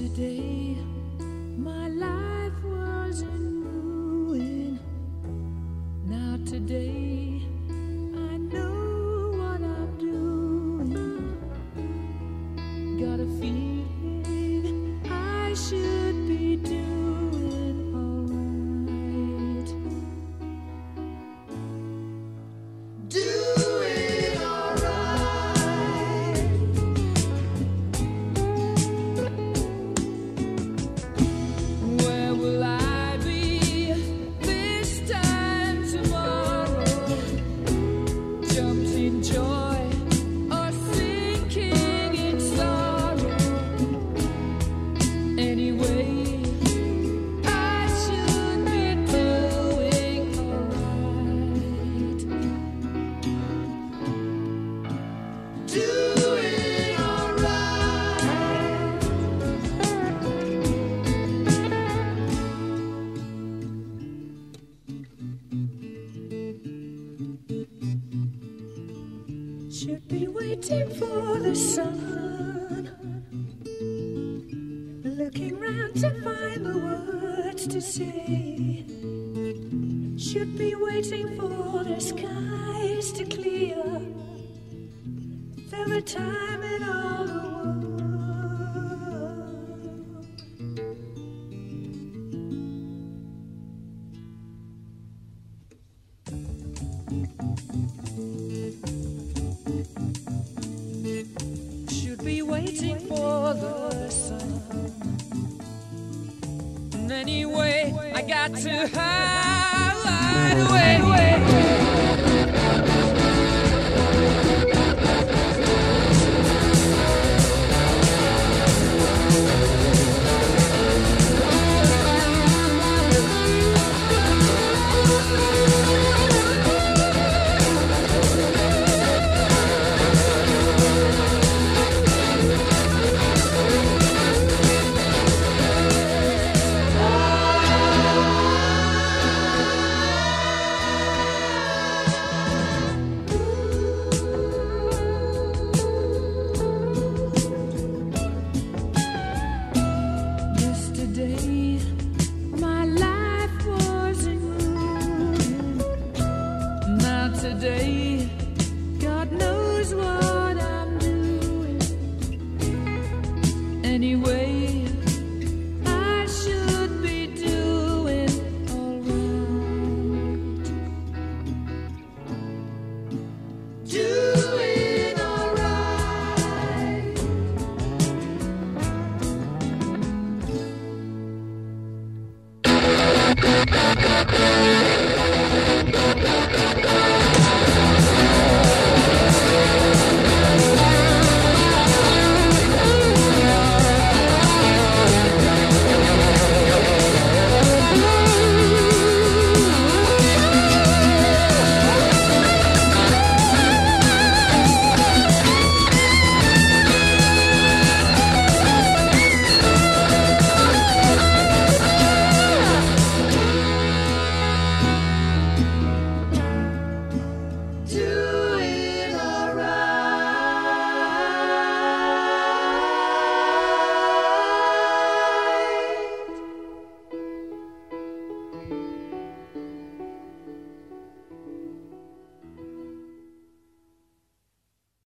Yesterday, my life was in ruin. Now today, I know what I'm doing. Got a feeling I should be doing alright. Doing alright. Where will I be this time tomorrow? Jumped in joy or sinking in sorrow. Anyway, I should be doing alright. Doing alright. Should be waiting for the sun, looking round to find the words to say. Should be waiting for the skies to clear. There were time in all the world. Should be waiting for the sun. And anyway, I got to hide away. Yesterday, my life was in ruin. Now today, God knows what I'm doing. Anyway, I should be doing alright. Doing alright.